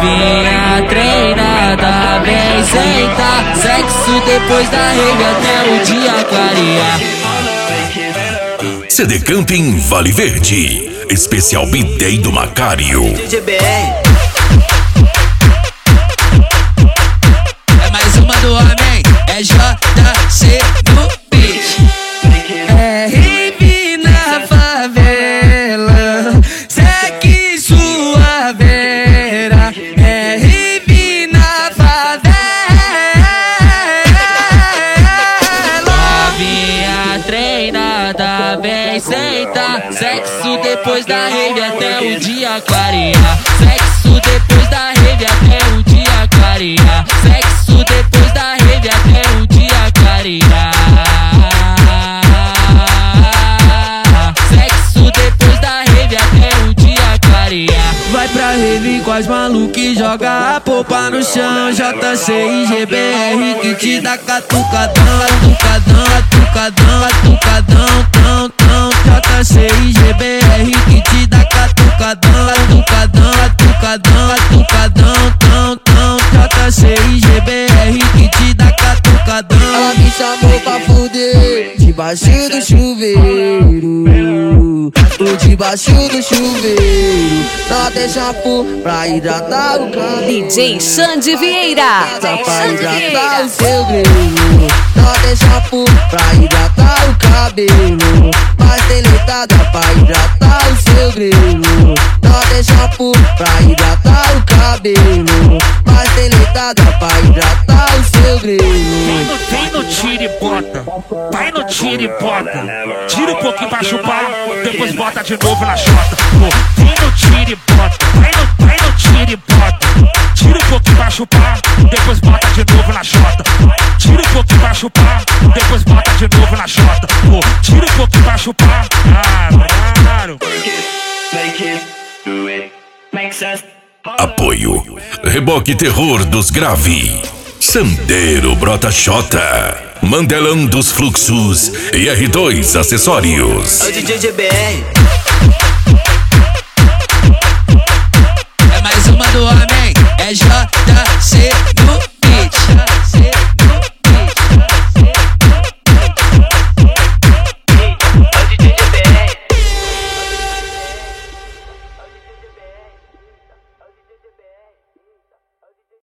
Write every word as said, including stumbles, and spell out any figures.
Novinha treinada, vem sentar. Sexo depois da rave até o dia clarear. C D Camping Vale Verde, especial B-Day do Macário. D J B R. É mais uma do homem, é J C no beat. É rave na favela, segue sua vera. É rave na favela. Novinha treinada, vem sentar. Sexo depois da rave até o dia clarear. Sexo depois da rave até o dia clarear. Sexo depois da rave até o dia clarear. Sexo depois da rave até o dia clarear. Vai pra rave com as malucas e joga a popa no chão. J C I G B R que te dá catucadão, atucadão, atucadão, atucadão, tão, tão. J C I G B R que te dá catucadão, atucadão, atucadão, atucadão, tão, tão. J C I G B R que te dá catucadão. Ela me chamou pra fuder debaixo do chuveiro. Tô debaixo do chuveiro. Não tem shampoo pra hidratar o cabelo. D J Xande Vieira. Só pra hidratar o seu grelo. Não tem shampoo pra hidratar o cabelo. Mas tem leitada pra hidratar o seu grelo. Não tem shampoo pra hidratar o cabelo. Mas tem leitada pra hidratar o seu grelo. Vem no tira e bota, vai no tira e bota. Tira um pouquinho pra chupar, depois bota de novo na chota. Vem no tira e bota, vai no, vai no tira e bota. Tira um pouquinho pra chupar, depois bota de novo na chota. Tira um pouquinho pra chupar, depois bota de novo na chota. Tira um pouquinho pra chupar, claro. Apoio Reboque Terror dos Grave, Sandeiro Brota Xota, Mandelão dos Fluxos e R dois Acessórios. É o D J B R. É mais uma do homem, é J